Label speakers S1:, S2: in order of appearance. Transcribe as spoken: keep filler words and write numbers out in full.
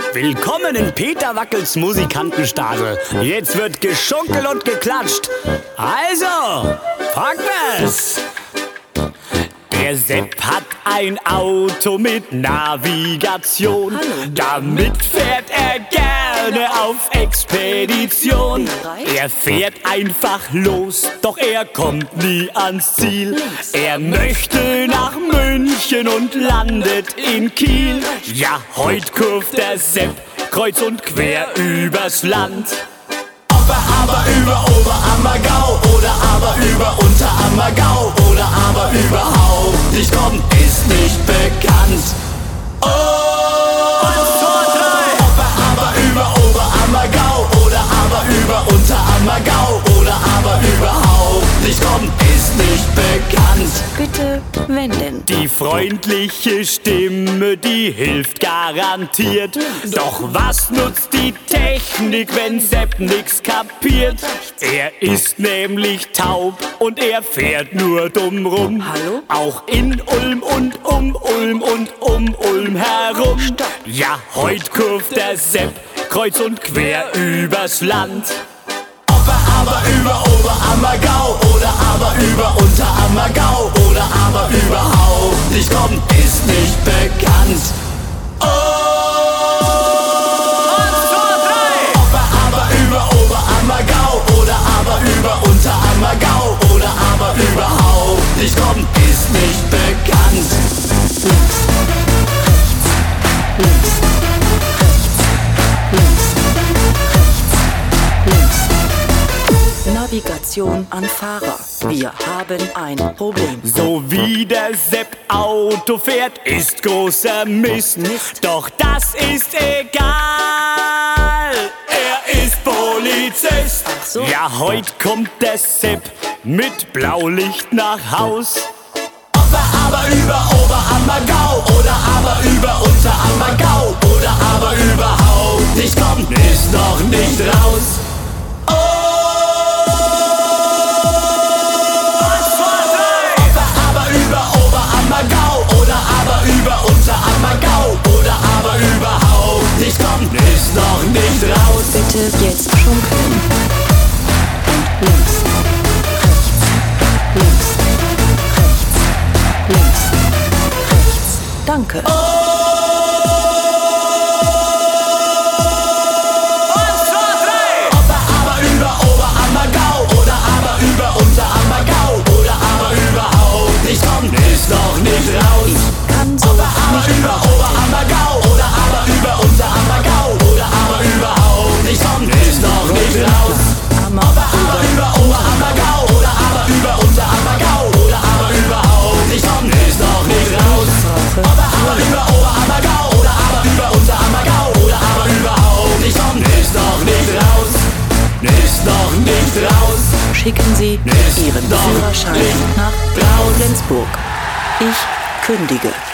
S1: Willkommen in Peter Wackels Musikantenstadel. Jetzt wird geschunkelt und geklatscht. Also, fangen wir's. Der Sepp hat ein Auto mit Navigation.
S2: Hallo.
S1: Damit fährt er gerne auf Expedition. Er fährt einfach los, doch er kommt nie ans Ziel. Er möchte nach München und landet in Kiel. Ja, heut kurvt der Sepp kreuz und quer übers Land. Ob er aber über Oberammergau oder aber über Unterammergau oder aber überhaupt nicht kommt, ist nicht bekannt. Oh! eins, zwei, drei! Ob er aber über Oberammergau oder aber über Unterammergau oder aber überhaupt nicht kommt, ist nicht bekannt.
S2: Bitte wenden.
S1: Die freundliche Stimme, die hilft garantiert. Doch was nutzt die Technik, wenn Sepp nix kapiert? Er ist nämlich taub und er fährt nur dumm rum.
S2: Hallo?
S1: Auch in Ulm und um Ulm und um Ulm herum.
S2: Stopp.
S1: Ja, heut kurvt der Sepp kreuz und quer übers Land. Ob er aber über Oberammergau oder aber über Unterammergau oder aber überhaupt nicht kommt, ist nicht bekannt. Oh! eins, zwei, drei! Ob er aber über Oberammergau oder aber über Unterammergau oder aber überhaupt nicht kommt, ist nicht bekannt.
S2: Links, rechts, links, rechts, links, rechts, links. Navigation an Fahrer. Wir haben ein Problem.
S1: So wie der Sepp Auto fährt, ist großer Mist. Doch das ist egal. Er ist Polizist.
S2: Ach so.
S1: Ja, heut kommt der Sepp mit Blaulicht nach Haus. Ob er aber über Oberammergau oder aber über Unterammergau oder aber überhaupt nicht kommt, ist noch nicht raus. Oh! eins, zwei, drei! Ob er aber über Oberammergau oder aber über Unterammergau oder aber überhaupt nicht kommt, ist noch nicht raus.
S2: Bitte jetzt schunkeln. Und links, rechts, links, rechts, links, rechts. Danke.
S1: Ist noch nicht raus.
S2: Ich kann so
S1: Ob er aber
S2: nicht
S1: über Oberammergau oder aber über Unterammergau oder aber überhaupt nicht kommt, ist noch nicht raus.
S2: Ammer
S1: Ob er aber über Oberammergau oder aber über Unterammergau oder aber überhaupt nicht kommt, ist noch nicht raus. Ob er aber über Oberammergau oder aber über Unterammergau oder aber überhaupt nicht kommt, ist noch nicht raus. Ist noch nicht raus.
S2: Schicken Sie
S1: Ist
S2: Ihren
S1: noch
S2: Führerschein
S1: nicht
S2: nach
S1: raus.
S2: Flensburg. Ich kündige.